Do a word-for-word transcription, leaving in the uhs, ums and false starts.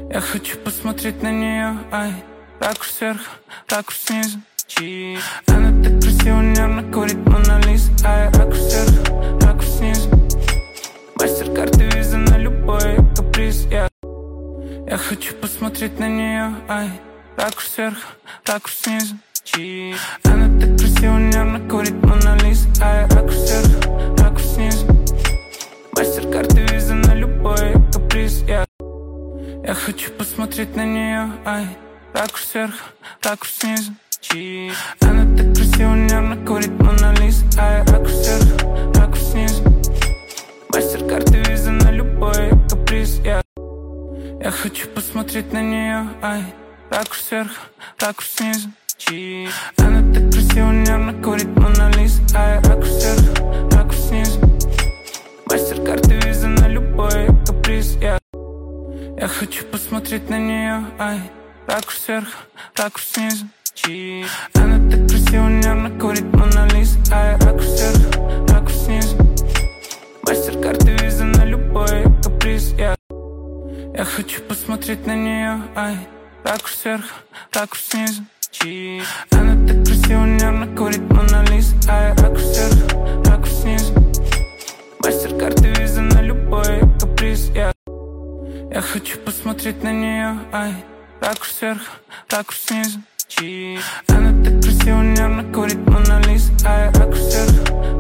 Я хочу посмотреть на нее, ай. Ракурс сверху, ракурс снизу. Она так красиво, нервно курит Мона Лиза. Ай, ракурс сверху, ракурс снизу. Мастер-карты, виза на любой каприз. Я, я хочу посмотреть на нее, ай. Ракурс сверху, ракурс снизу. Она так красиво, нервно курит Мона Лиза. Ай, ракурс сверху, ракурс снизу. Мастер-карты, виза на любой каприз. Я, я хочу посмотреть на нее, ай. Ракурс сверху, ракурс снизу. Она так красиво, нервно курит Мона Лиза. Ай, ракурс сверху, ракурс снизу. Мастер-карты, виза на любой каприз. Я, я хочу посмотреть на нее, ай. Ракурс сверху, ракурс снизу. Она так красиво, нервно курит Мона Лиза. Ай, ракурс сверху, ракурс снизу. Мастер-карты, виза на любой каприз. Я, я хочу посмотреть на нее, ай. Ракурс сверху, ракурс снизу. Она так красиво, нервно курит Мона Лиза. Ай, ракурс сверху, ракурс снизу. Мастер-карты, виза на любой каприз. Я, я хочу посмотреть на нее, ай. Ракурс сверху, ракурс снизу. Она так красиво, нервно курит Мона Лиза. Ай, ракурс сверху, ракурс снизу. Мастер-карты, виза на любой каприз. Я, я хочу посмотреть на нее, ай. Ракурс сверху, ракурс снизу. Она так красиво, нервно курит Мона Лиза. Ай, ракурс сверху,